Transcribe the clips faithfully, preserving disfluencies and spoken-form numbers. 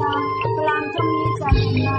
kalam chongi channa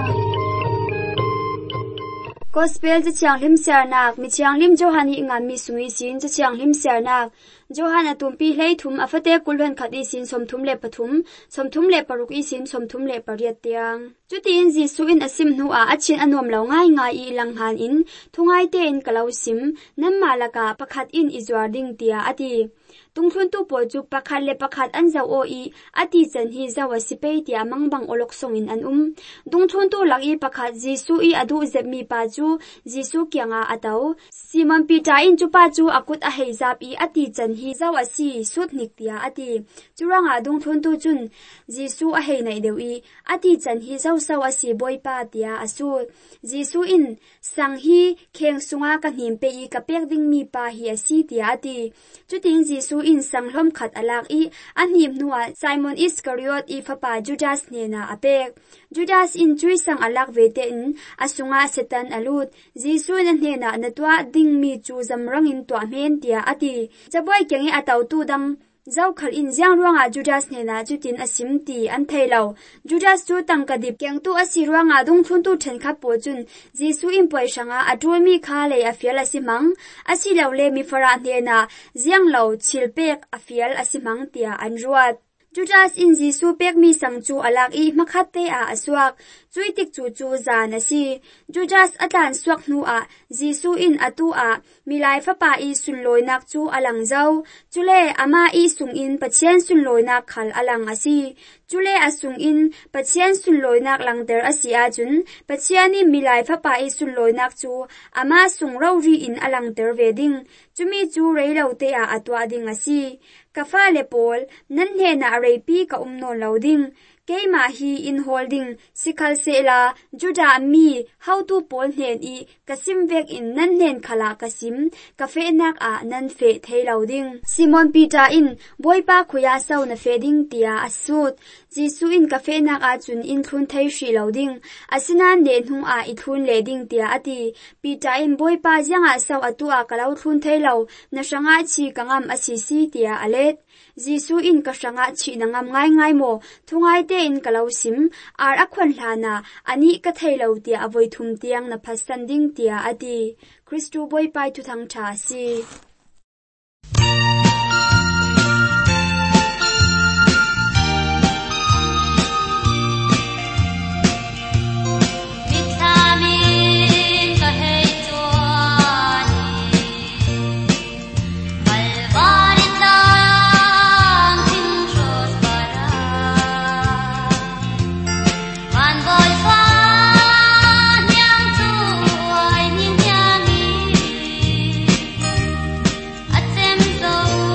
Gospel cha chiang lim siarnak mi chiang lim Johani ngam mi sungui sin cha chiang lim siarnak Johana tumpi hlei thum afate kulhan khati sin somthum le pathum somthum le paruk i sin somthum le pariat tiang chutin Jisu in asim nu a achin anom lo ngai ngai i langhan in thungai te in kalau sim nammalaka pakhat in izwar ding tia ati tungthun tu po chu pakhat le pakhat an zau o i ati chan hi zawa sipei tia mangbang olok songin an um tungthun tu lagi pakhat Jisu i adu zepmi pa chu Jisu kyanga atau Simon Peter in chu pa chu akut a heizap i ati chan hi zawa si sutnik tia ati churanga tungthun tu chun Jisu a hei nai deu i ati chan hi zau saw asi boy pa tia asu Jisu in sang hi kheng sunga ka hnim pe i ka pek ding mi pa hi asi tia ati chutin Jisu in sanglom khat alak i anhim nuwa Simon Iscariot i fapa Judas ne na apek Judas in chui sang alak vete in asunga setan alut Jisu na ne na natwa ding mi chu zamrang in to men tia ati chaboy kengi atau tu dang zau khal in jiang ruanga Judas ne na chutin asim ti an thailo Judas chu tangkadip keng tu asi ruanga dung thun tu then kha po chun Jisu in poi sanga atulmi kha le afial asimang asi lo le mi fara ne na jiang lo chilpek afial asimang tia an ruat Judas in Jisu pek mi sang chu alak i makhatte a aswak chuitik chu chu zan asi Judas atan swak nu a Jisu in atu a milai fa pa i sunloinak chu alang zau chule ama i sung in pachen sunloinak khal alang asi chule asung in pachen sunloinak langter asi a chun pacheni milai fa pa i sunloinak chu ama sung ri in alang ter wedding chumi chu reilo te a atwa ding asi kafa le pol nan he na repi ka umno loading keima hi in holding sikal sela juda mi how to pol hen i kasim vek in nan nen khala kasim kafe nak a nan fe thei loading Simon Peter in boipa khuya sau na feding tia asut Jisu in kafe nak a chun in thun thei shi loading asinan ne hnung a i thun leding tia ati Peter in boipa janga sau atu a kalau thun thei lo na sanga chi kangam asisi tia alet Jisu in ka sanga chi nangam ngai ngai mo thungai te in kalau sim ar akhon hlana ani ka thailo tia avoi thum tiang na phasanding tia ati Kristu boy pai thu thang tha si So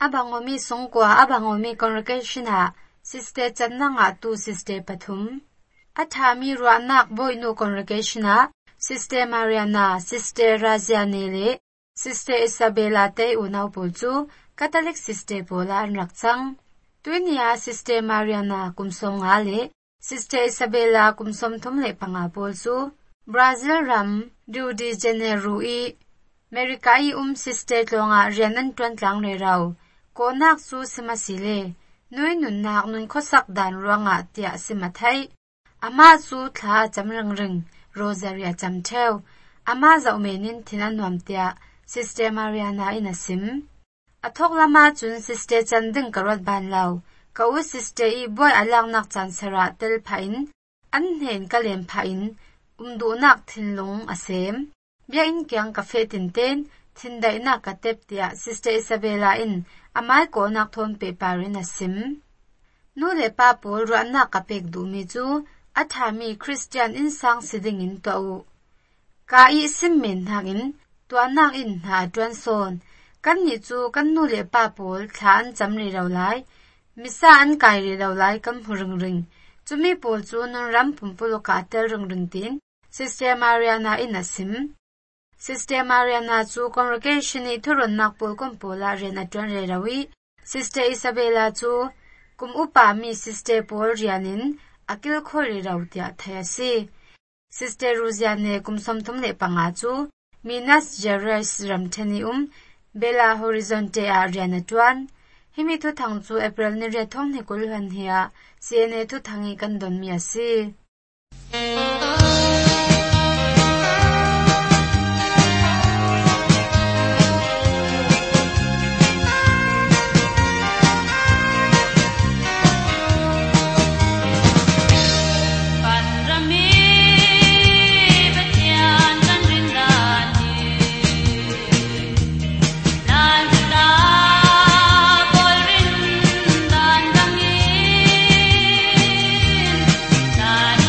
abangomi songkwa abangomi congregation ha siste channanga tu siste pathum athami ruanak boinu congregation ha siste Mariana siste Razianele siste Isabella te unau polchu Catholic siste pola anrakchang tuinia siste Mariana kumsonga le siste Isabella kumsom thomle panga polchu Brazil ram Rio de Janeiro i America i um siste tlonga rianan twantlang le raw konak su simasile noi nun nak nun khosak dan ruanga tia simathai ama su thla chamrangring Rosaria chamtheu ama zaumenin thinanwam tia Sister Mariana inasim athok lama chun sister chanding karwat ban law kau sister i boy alang nak chan sara tel phain an hen kalem phain umdu nak thinlung asem bia in kyang cafe tinten thindai na katep tia Sister Isabella in amai ko nak thon paperin asim nu le pa pol ran na kapek du mi chu athami Christian in sang siding in to ka i simmen hangin tuanak in ha tuan son kan ni chu kan nu le pa pol than chamri rawlai misa an kai ri rawlai kam hurung ring chumi pol chu nun ram pumpulo ka tel rung ring tin Sister Mariana in asim Sister Mariana chu congregation i thuron nak pol kom pola ren atwan re rawi Sister Isabella chu kum upa mi Sister Paul rianin akil khori rawtia thayasi Sister Ruziane kum somthum le panga chu Minas Gerais ramthani um Bella Horizonte a rianatwan himi thu thang chu April ni re thong ni kul han hia cne thu thangi kan don mi asi Bye.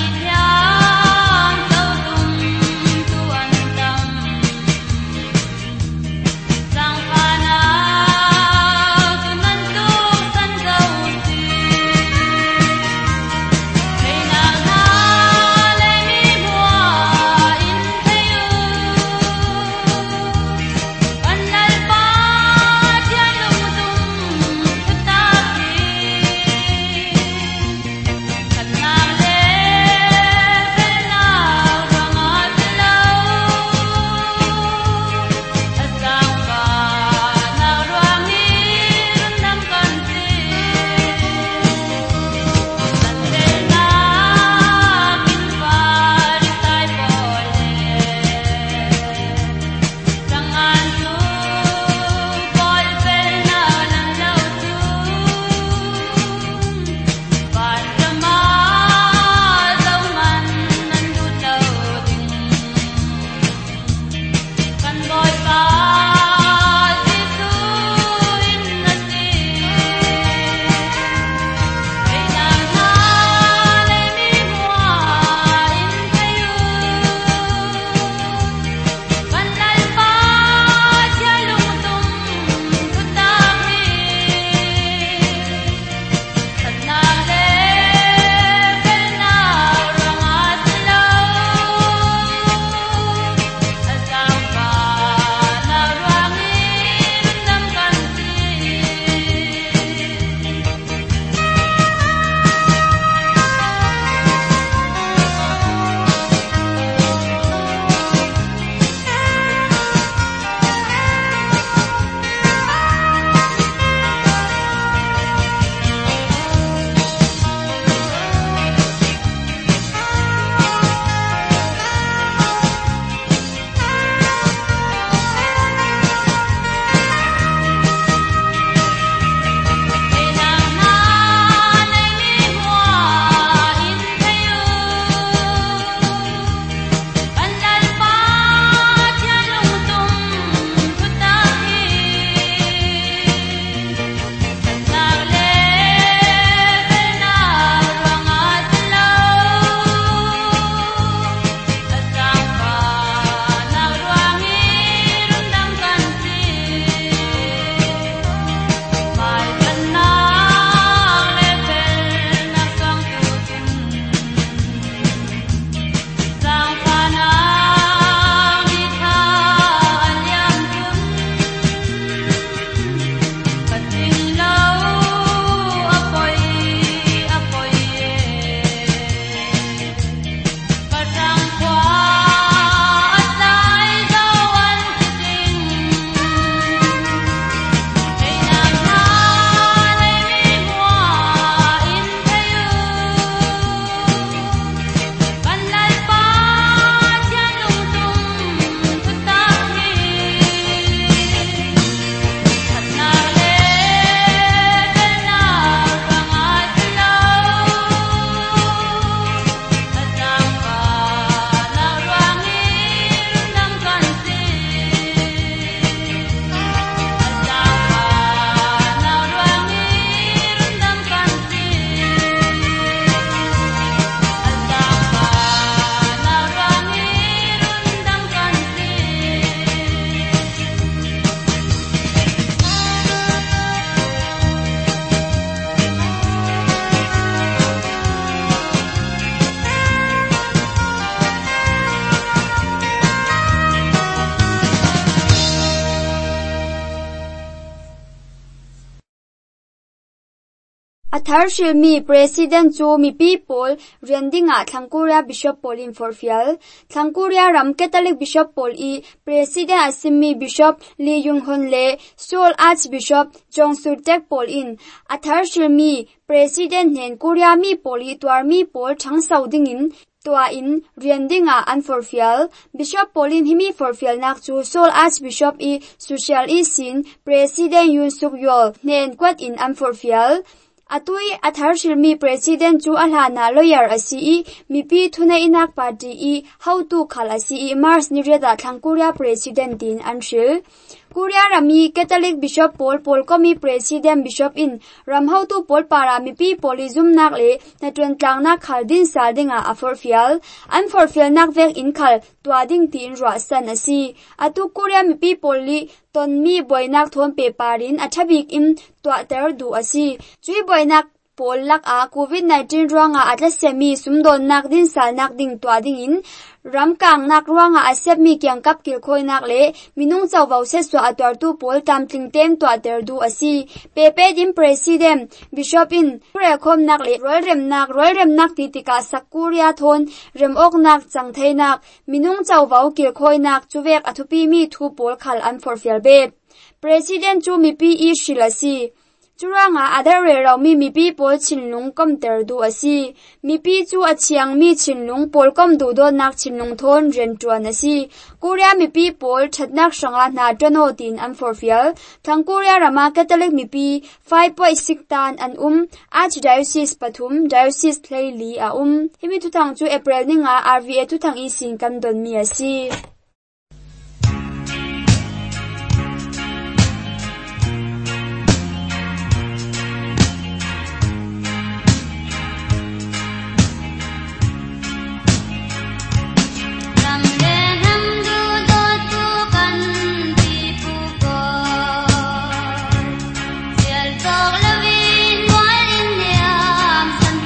athar shilmi president chu mi pi pol rendinga Thangkuria Bishop Paulin Forfial Thangkuria Ram Catholic Bishop Paul I President Asimi Bishop Lee Yung Hon le Seoul Archbishop Jongsu Tek Paul in athar shilmi President Nen Korea mi Poli Twar mi Pol Chang Saudingin Tua in Riandinga an Forfial Bishop Paulin himi Forfial nak chu Seoul Archbishop I Social I Sin President Yoon Suk Yeol Nen kwat in an Forfial Atui athar shilmi President chu alhana lawyer asi mi pi thuna inak party I how to khal asi Mars nireda Thangkuria President din anshil Korea Rami Catholic Bishop Paul Paul Komi President Bishop in Ramhau tu Paul para mi pi polizum nak le na tren tlang nak khal din sal dinga aforfial an forfial nak vek in khal twading tin ro san asi atu Korea mi pi poli ton mi boynak thon pe parin athabik im twa ter du asi chui boynak Paul lak a COVID nineteen ruanga atla semi sumdon nak din sal nak ding twading in ram kang nak ruanga asep mi kyang kap kil khoi nak le minung chawau se swa atwar tu Paul tam tling tem to ater du asi pepe dim President Bishop in pre khom nak le roi rem nak roi rem nak ti tika Sakuria thon rem ok nak chang thei nak minung chawau kil khoi nak chuwek athupi mi thu Paul khal an forfial be President chu mi pi I shilasi Churanga adare raw mi mi pi pol chinlung kom ter du asi mi pi chu achiang mi chinlung pol kom du do nak chinlung thon ren tuan asi Korea mi pi pol thatnak sanga na tono tin an forfial Thangkuria Rama Catholic mi pi five point six tan an um Archdiocese Pathum Diocese Thlaili a um himi tu thang chu April ninga R V A tu thang I sin kan don mi asi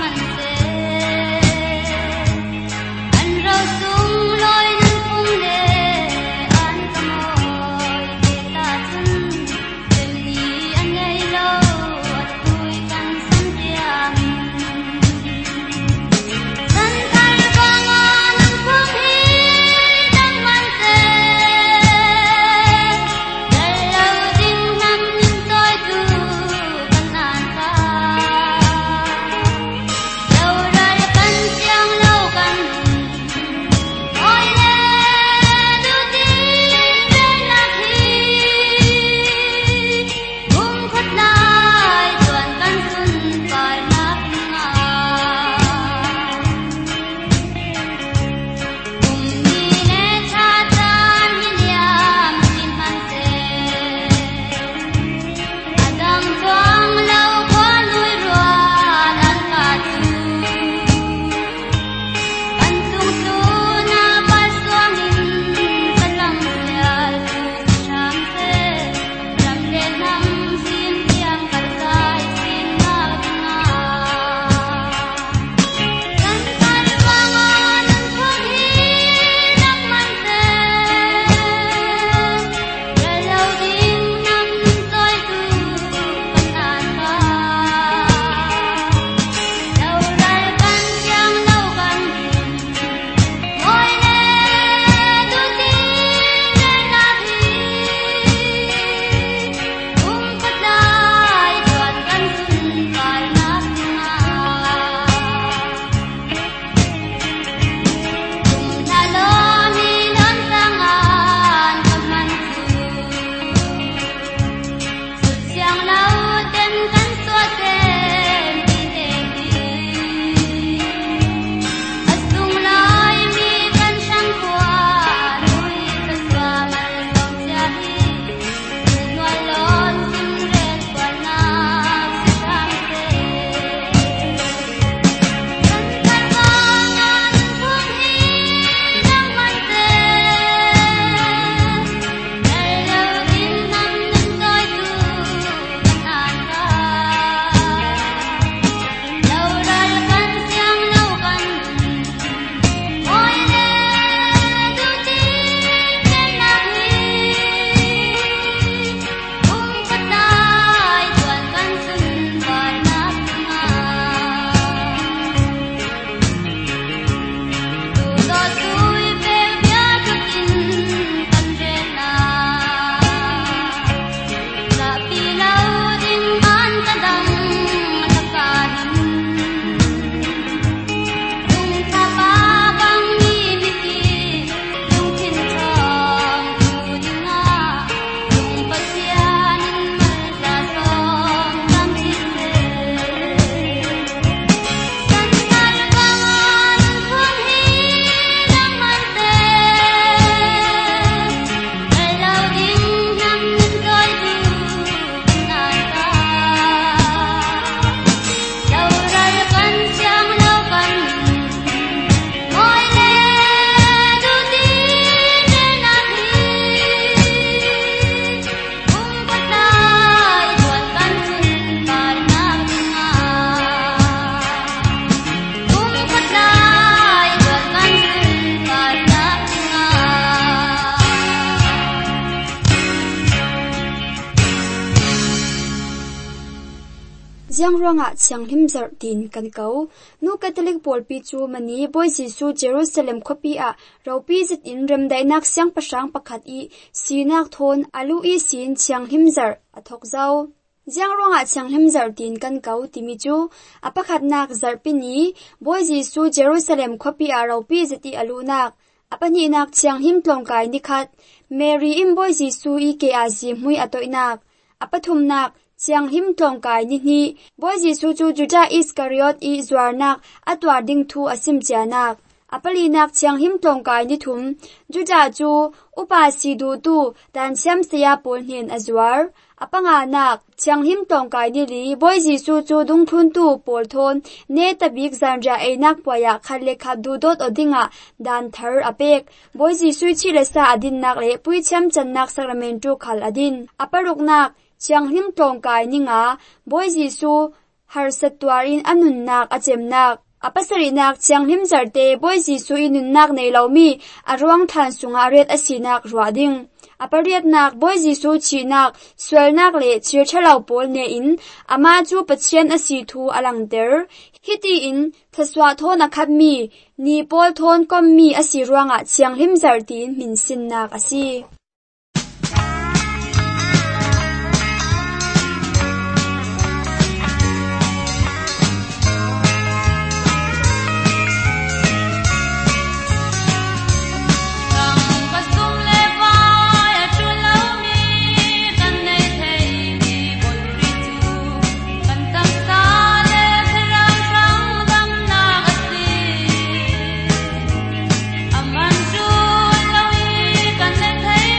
Sung loi nan pung le ronga changhlim zar tin kan ko nu catholic pol pi chu mani boy jisu Jerusalem khopi a ropi zit in rem dai nak syang pasang pakhat i sinak thon alu i sin changhlim zar athok zau Jiang ronga changhlim zar tin kan ko timi chu apakhat nak zar pini boy jisu Jerusalem khopi a ropi ziti alu nak apani nak changhlim tlongkai nikhat Mary im boy jisu i ke azi hui atoinak apathum nak Chiang him tlong kai ni ni boy jisu chu Judah Iscariot i zwarnak atwar ding thu asim chanak apali nak chiang him tlong kai ni thum Judah chu upa si du tu dan siam sia pol hin azwar apanga nak chiang him tlong kai ni li boy jisu chu dung thun tu pol thon ne tabik zanra einak poya khalle kha du dot odinga dan thar apek boy jisu chi lesa adin nak le pui cham chan nak sacramentu khal adin aparuk nak Chiang him tong kai ninga boy jisu har satwarin anun nak achem nak apasari nak chiang him zarte boy jisu inun nak nei lomi arwang than sunga ret asinak ruading apariat nak boy jisu chi nak swel nak le chir chalau pol ne in ama chu pachen asi thu alang der hiti in thaswa thona khatmi ni pol thon kom mi asi ruanga chiang him zartin min sin nak asi Hey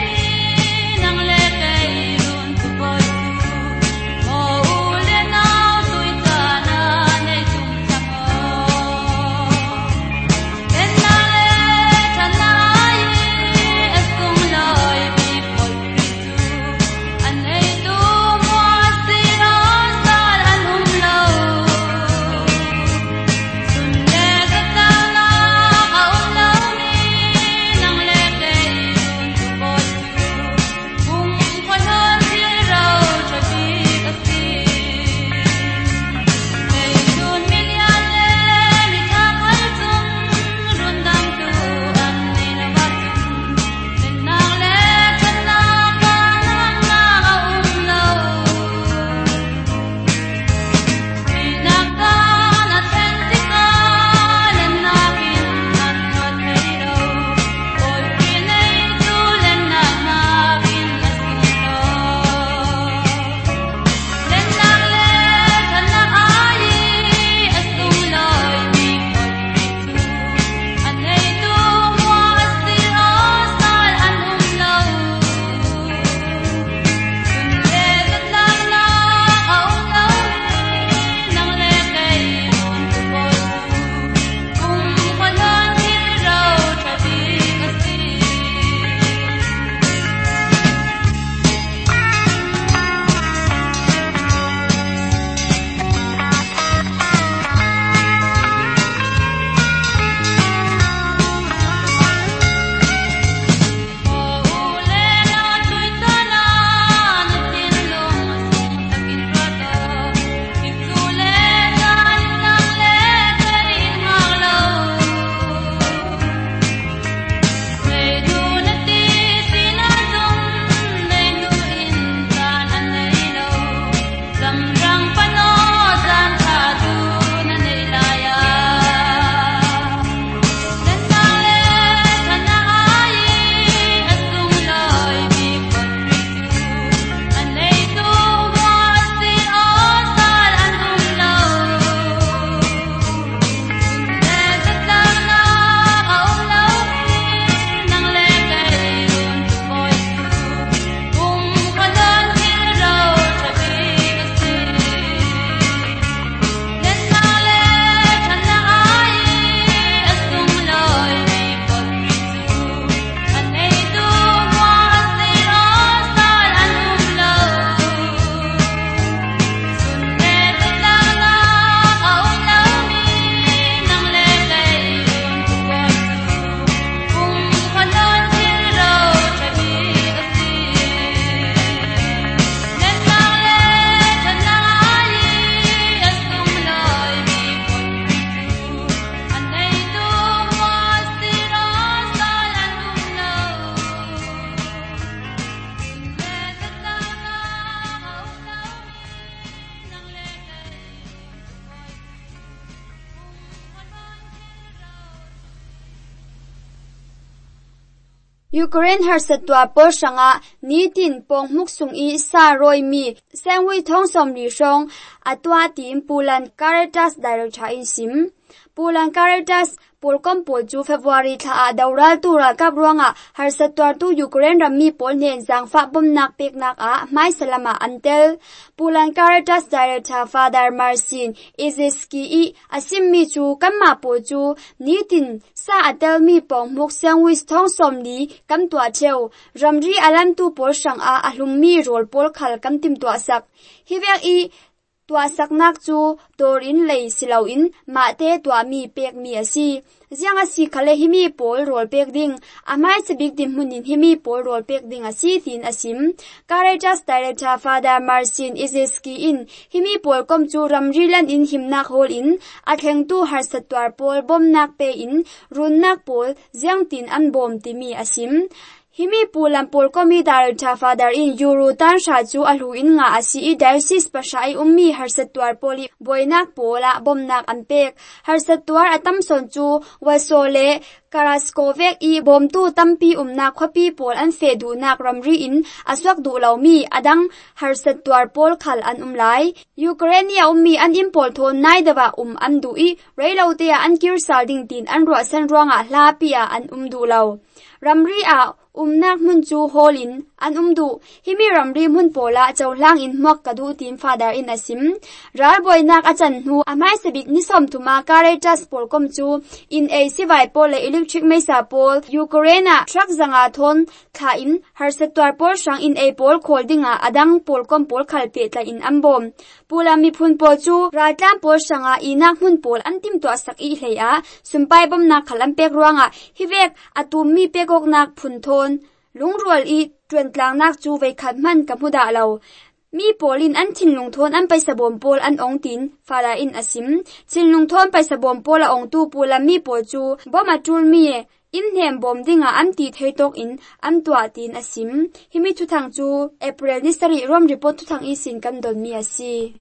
Ukraine har satwa por sanga ni tin pong muk sung i sa roi mi sangwi thong som li song atwa tim Pulan Caritas direct cha in sim Pulan Caritas polkom pol chu February tha a daural tura kap ruanga har satwa tu Ukraine rammi pol nen jang fa bom nak pek nak a mai salama antel Pulan Caritas director Father Marcin Iziski i asim mi chu kamma po chu ni tin sa atel mi pong muk sangwi thong som li kam tua cheu ramri alam tu pol sang a ahlum mi rol pol khal kam tim tua sak hiwek i tua sak nak chu torin lei silau in ma te tua mi pek mi asi jiang asi khale himi pol rol pek ding amai se big dim hunin himi pol rol pek ding asi thin asim Caritas director Father Marcin Iziski in himi pol kom chu ramrilan in himnak hol in atheng tu har satwar pol bom nak pe in run nak pol jiang tin an bom ti mi asim Himi Pulan pol komi director Father in Euro tan sha chu alhu in nga asi i diocese pasai ummi har satwar poli boinak pola bomnak anpek har satwar atam son chu wasole Karaskovek i bom tu tampi umna khopi pol an fedu nak ramri in aswak du lawmi adang har satwar pol khal an umlai Ukraine ummi an impol thon naidawa um an du i reilote an kir salding tin an ro san ronga hlapia an umdu law ramri a umnak mun chu holin an umdu himi ramri mun pola chawlang in mok kadu tim Father in asim rar boy nak achan hu amai sebik ni som tuma Caritas polkom chu in a sivai pole electric mesa pol Ukraine truck zanga thon kha in har sector pol sang in a pol holdinga adang polkom pol khalpe tla in ambom pulami phun po chu ratlam pol sanga inak mun pol antim to sak i hleya sumpai bom na khalam pek ruanga hiwek atum mi pekok nak phun thon lungrual i twentlang nak chu ve khat man kamuda lo mi polin an chinlung thon an paisa bom pol an ong tin fala in asim chinlung thon paisa bom pol a ong tu pula mi po chu boma tul mi in hem bom dinga an ti theitok in am tua tin asim himi thu thang chu April ni sari rom report thu thang i sin kan don mi asi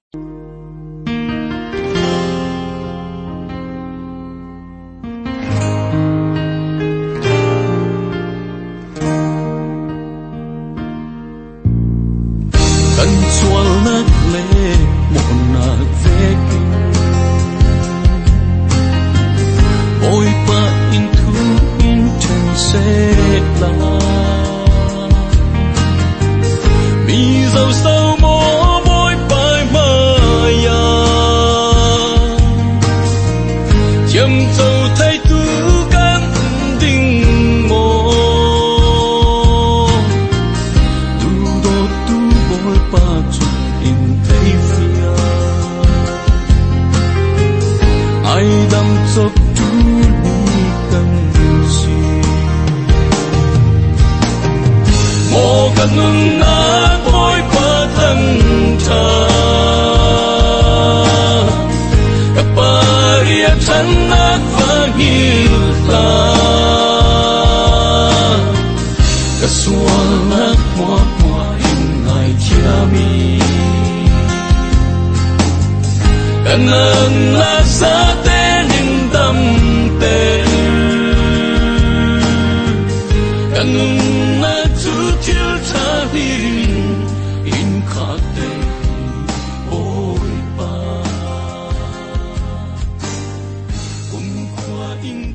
in